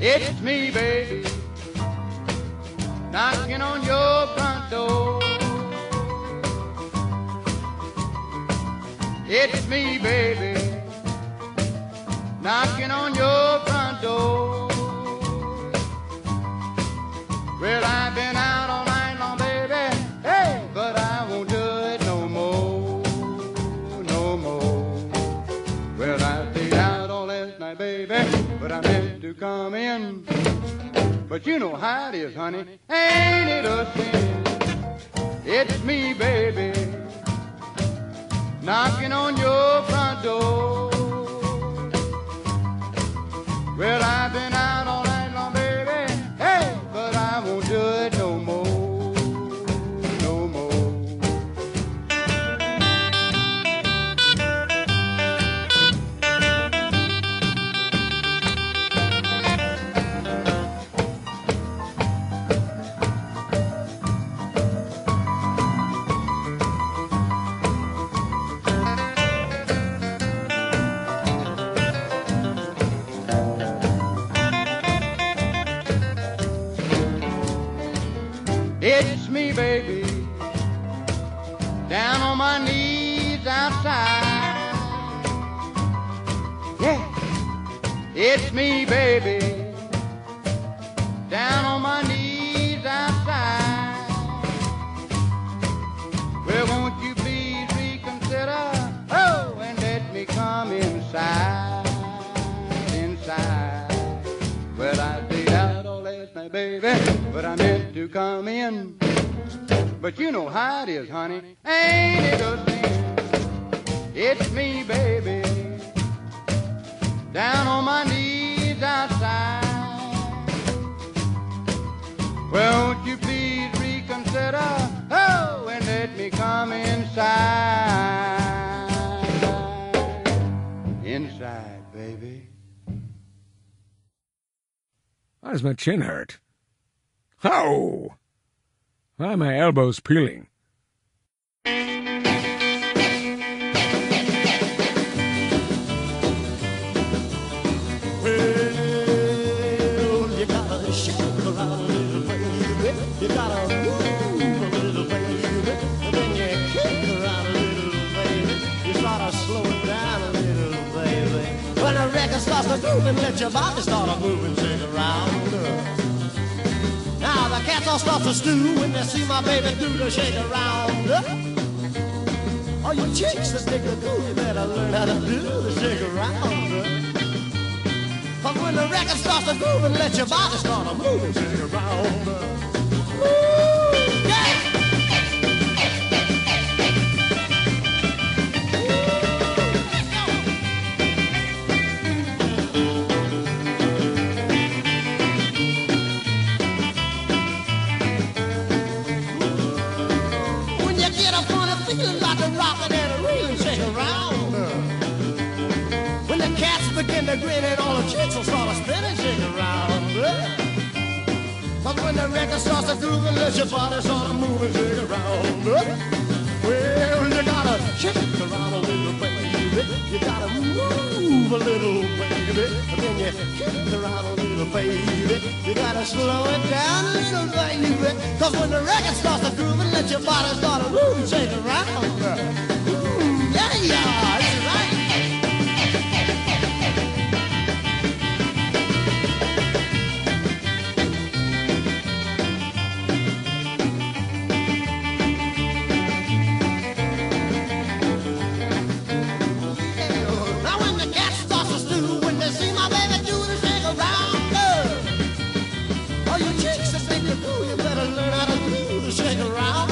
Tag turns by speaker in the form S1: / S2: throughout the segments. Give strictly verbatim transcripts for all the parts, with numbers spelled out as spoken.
S1: It's me, baby, knocking on your front door. It's me, baby, knocking on your front door. Well, I've been out all night long, baby, hey, but I won't do it no more, no more. Well, I stayed out all last night, baby, but I meant to come in. But you know how it is, honey, ain't it a sin? It's me, baby, knocking on your front door. Well, I've been out all night long, baby, hey, but I won't do it no more, no more. It's me, baby, down on my knees outside. Yeah, it's me, baby, down on my knees outside. Well, won't you please reconsider, oh, and let me come inside, inside. Well, I stayed out all last night, baby, but I meant to come in. But you know how it is, honey, ain't it a sin? It's me, baby, down on my knees outside. Well, won't you please reconsider, oh, and let me come inside, inside, baby.
S2: Why does my chin hurt? How? Why are my elbows peeling?
S3: Well, you gotta shake around a little, baby. You gotta move a little, baby. And then you kick around a little, baby. You start to slow it down a little, baby. When the record starts to move and let your body start to move and shake around. Now the cats all start to stew when they see my baby do the shake around. All you chicks that dig the groove, you better learn how to do the shake around. But when the record starts to groove and let your body start to move and shake around. Ooh, yeah! Feeling like a rocket and a real shake around. When the cats begin to grin and all the chicks will start to spin and shake around. But when the record starts to groove and let your body start to move and shake around. Well, you gotta shake around a little, baby. You gotta move a little, baby. And then you shake around a little, baby. You gotta slow it down a little, baby. Cause when the record starts to groove and let your body start to move and shake around. Ooh, yeah, yeah, that's right. Now when the cat starts to stew, when they see my baby do the shake around, uh, all you chicks that think you're cool, you better learn how to do the shake around.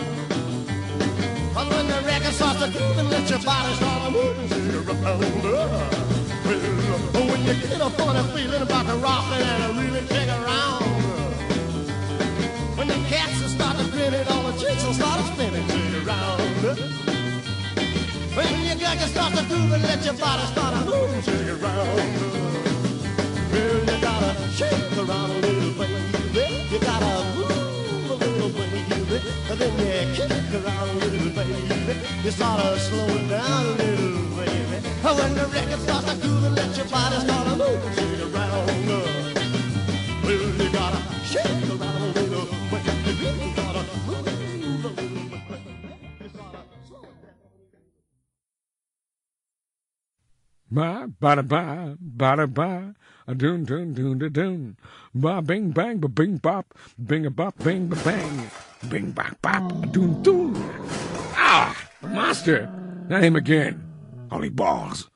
S3: But when the record starts to groove and let your body start to move and shake around, uh, well, when you get a funny feeling about the rockin' and a really shake around, when the cats will start to grin and all the chicks will start to spin and shake around. When you got to start to groove and let your body start to move and shake around. Well, you gotta shake around a little, baby. You gotta move a little, baby. And then you kick around a little, baby. You start to slow it down a little, baby. And when the record starts to groove and let your body start to move and shake around.
S2: Ba ba da ba ba da ba a doon doon doon da doon ba bing bang ba bing bop bing a bop bing ba bang bing bop bop a doon doon. Ah, master, not him again. Only balls.